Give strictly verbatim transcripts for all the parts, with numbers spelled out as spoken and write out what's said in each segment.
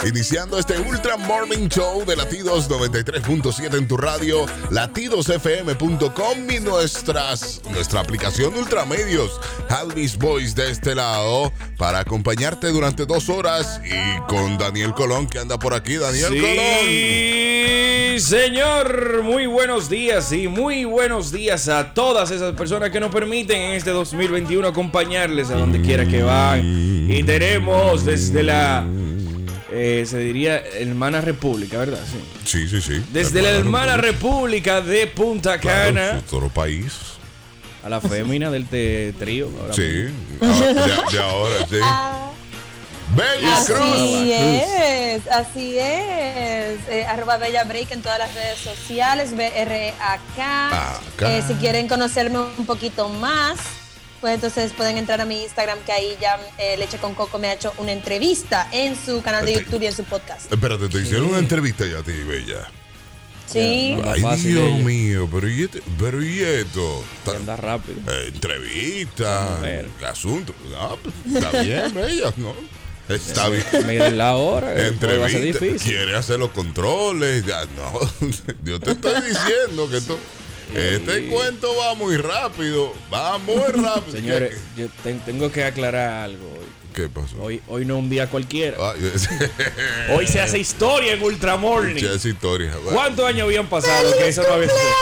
Iniciando este Ultra Morning Show de Latidos noventa y tres punto siete en tu radio, latidos f m punto com y nuestras, nuestra aplicación de Ultramedios. Alvis Boys de este lado para acompañarte durante dos horas y con Daniel Colón que anda por aquí. Daniel sí, Colón. Sí, señor. Muy buenos días y muy buenos días a todas esas personas que nos permiten en este dos mil veintiuno acompañarles a donde quiera que van. Y tenemos desde la... Eh, se diría hermana república, ¿verdad? Sí, sí, sí. sí. Desde hermana la hermana república. república de Punta Cana. Claro, todo país. A la fémina del te trío. Sí, de, de ahora, sí. Bella así Cruz. Así es, así es. Eh, arroba Bella Break en todas las redes sociales, B R A K. Eh, si quieren conocerme un poquito más, pues entonces pueden entrar a mi Instagram, que ahí ya eh, Leche con Coco me ha hecho una entrevista en su canal de YouTube y en su podcast. Espérate, te hicieron sí. una entrevista ya a ti, Bella. Sí. No, Ay, fácil, Dios ella. mío, pero ¿y, este, pero ¿y esto? Anda rápido. Eh, entrevista, asunto. No, pues, está bien, Bella, ¿no? Está bien. Miren la hora. Entrevista, va a ser difícil. Quiere hacer los controles. Ya, no, yo te estoy diciendo que esto... Este sí. cuento va muy rápido, va muy rápido. Señores, yo te, tengo que aclarar algo hoy. ¿Qué pasó? Hoy, hoy no es un día cualquiera. Ah, hoy se hace historia en Ultra Morning. Se hace historia. Bueno. ¿Cuántos años habían pasado que eso no había sido?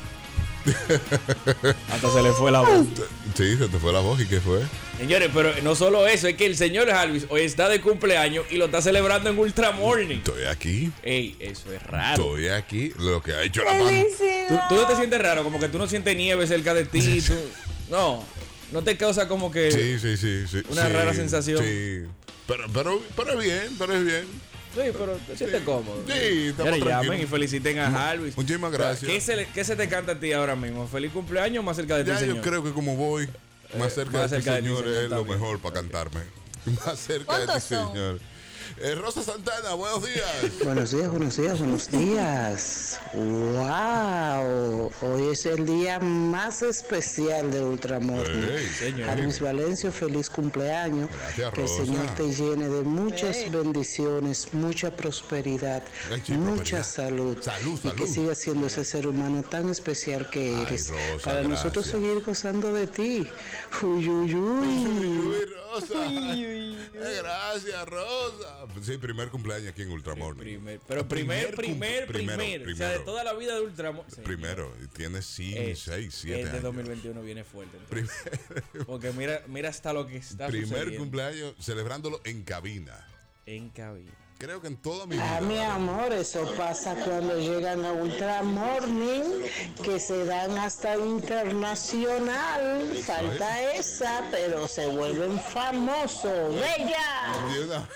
Hasta se le fue la voz. Sí, se te fue la voz. ¿Y qué fue? Señores, pero no solo eso, es que el señor Alvis hoy está de cumpleaños y lo está celebrando en Ultra Morning. Estoy aquí. Ey, eso es raro. Estoy aquí. Lo que ha hecho la mano. ¿Tú, tú no te sientes raro, como que tú no sientes nieve cerca de ti. Tú, no, no te causa como que sí, sí, sí, sí, una sí, rara sensación. Sí, pero, pero, pero es bien, pero es bien. Sí, pero te sientes sí. cómodo. Sí, estamos llamen y feliciten a Alvis. Muchísimas gracias. ¿Qué se, ¿Qué se te canta a ti ahora mismo? ¿Feliz cumpleaños o más cerca de ti, ya señor? Yo creo que como voy más cerca, eh, más de, cerca ti, de ti, señor, es lo mejor para cantarme. Más cerca de ti, son? señor. Eh, Rosa Santana, buenos días. Buenos días, buenos días, buenos días. ¡Wow! Hoy es el día más especial de Ultramorning. Hey, Alvis Valencio, feliz cumpleaños. Gracias, que Rosa. el Señor te llene de muchas hey. bendiciones, mucha prosperidad, Ay, sí, mucha salud. Salud, y salud. que sigas siendo ese ser humano tan especial que eres. Ay, Rosa, para gracias. nosotros seguir gozando de ti. Uy, uy, uy. Uy, uy, Rosa. Uy, uy, uy. Gracias, Rosa. Sí, primer cumpleaños aquí en Ultramorning. Primer, pero primer, primer, primer, primer, primer. O sea, de toda la vida de Ultramorning. Sí, primero, tiene cinco, seis, siete años. Este dos mil veintiuno viene fuerte. Porque mira, mira hasta lo que está primer sucediendo. Cumpleaños celebrándolo en cabina. En cabina. Creo que en toda mi vida. Ah, mi amor, eso pasa cuando llegan a Ultramorning, que se dan hasta internacional. Falta esa, pero se vuelven famosos. ¡Bella!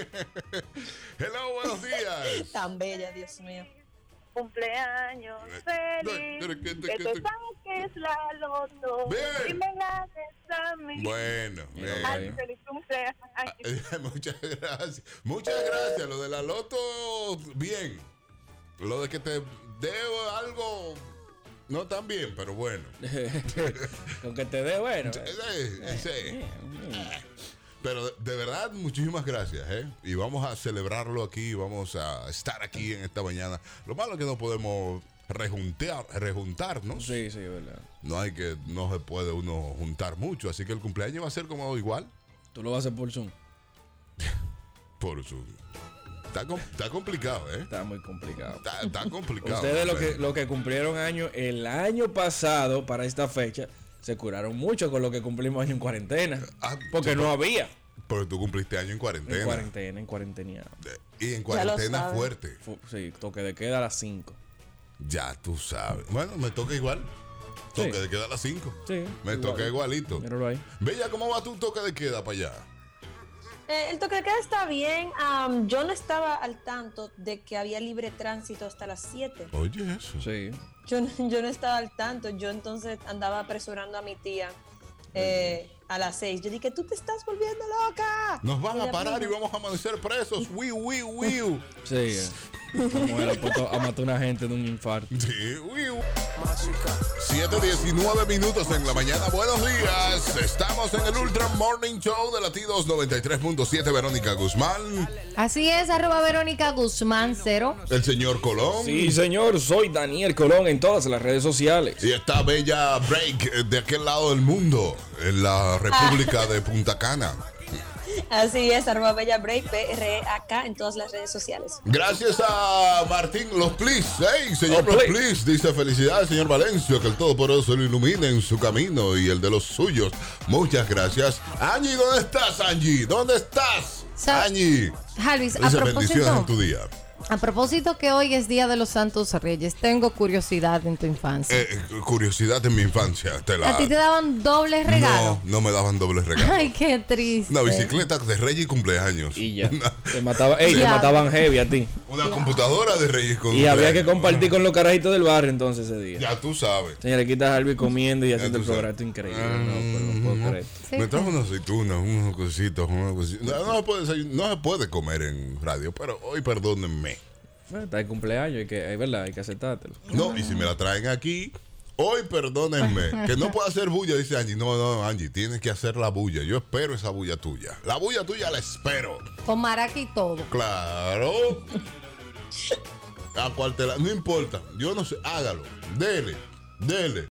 Hello, buenos días. Tan bella, Dios mío. Cumpleaños feliz, que te saques la loto y me la des a mí. Bueno, bien. Ay, feliz cumpleaños. Muchas gracias, muchas gracias. Lo de la loto, bien. Lo de que te debo algo, no tan bien, pero bueno. Con que te dé, bueno. Sí, sí. Pero de, de verdad, muchísimas gracias, ¿eh? Y vamos a celebrarlo aquí, vamos a estar aquí en esta mañana. Lo malo es que no podemos rejuntar, rejuntarnos. Sí, sí, verdad. No hay que, no se puede uno juntar mucho, así que el cumpleaños va a ser como igual. ¿Tú lo vas a hacer por Zoom? Por Zoom. Está, está complicado, ¿eh? Está muy complicado. Está, está complicado. Ustedes lo que, lo que cumplieron año el año pasado para esta fecha, se curaron mucho con lo que cumplimos año en cuarentena. Ah, porque no había. Pero tú cumpliste año en cuarentena. En cuarentena, en cuarentena. Y en cuarentena fuerte. Fu- sí, toque de queda a las cinco. Ya tú sabes. Bueno, me toca igual. Toque sí. de queda a las cinco. Sí. Me igual. toca igualito. Míralo ahí. Bella, ¿cómo va tu toque de queda para allá? Eh, el toque de queda está bien. Um, yo no estaba al tanto de que había libre tránsito hasta las siete. Oye, eso. Sí. Yo, yo no estaba al tanto. Yo entonces andaba apresurando a mi tía eh, a las seis. Yo dije, tú te estás volviendo loca. Nos van a parar y vamos a amanecer presos. Wiu, wiu, wiu. Sí. Como él ha matado a una gente de un infarto. Sí, siete diecinueve minutos en la mañana. Buenos días. Estamos en el Ultra Morning Show de Latidos noventa y tres punto siete. Verónica Guzmán. Así es, arroba Verónica Guzmán cero. El señor Colón. Sí, señor. Soy Daniel Colón en todas las redes sociales. Y está Bella Break de aquel lado del mundo, en la República ah. de Punta Cana. Así es, arroba Bella Break, B R A K en todas las redes sociales. Gracias a Martín Los Plis. Hey, señor Los Plis, dice felicidades, señor Valencio, que el Todopoderoso lo ilumine en su camino y el de los suyos. Muchas gracias. Angie, ¿dónde estás, Angie? ¿Dónde estás? So, Angie. Jalvis, dice bendiciones en tu día. A propósito que hoy es Día de los Santos Reyes, tengo curiosidad en tu infancia. Eh, curiosidad en mi infancia. Te la... ¿A ti te daban dobles regalos? No, no me daban dobles regalos. Ay, qué triste. Una bicicleta de Reyes y cumpleaños. Y ya. Te, mataba, ey, te mataban heavy a ti. Una ya. computadora de Reyes con Y había que compartir con los carajitos del barrio entonces ese día. Ya tú sabes. Señores, aquí está Harvey comiendo y haciendo el programa. Esto es increíble. Mm, no, pero no puedo creer. Sí, me trajo unas aceitunas, unos cositos, unos cositos. No, no, se puede, no se puede comer en radio, pero hoy perdónenme. Está de cumpleaños, hay que, es verdad, hay que aceptártelo. No, y si me la traen aquí, hoy perdónenme, que no puedo hacer bulla, dice Angie. No, no, Angie, tienes que hacer la bulla. Yo espero esa bulla tuya. La bulla tuya la espero. Con maraca y todo. Claro. A cual te la, no importa, yo no sé, hágalo. Dele, dele.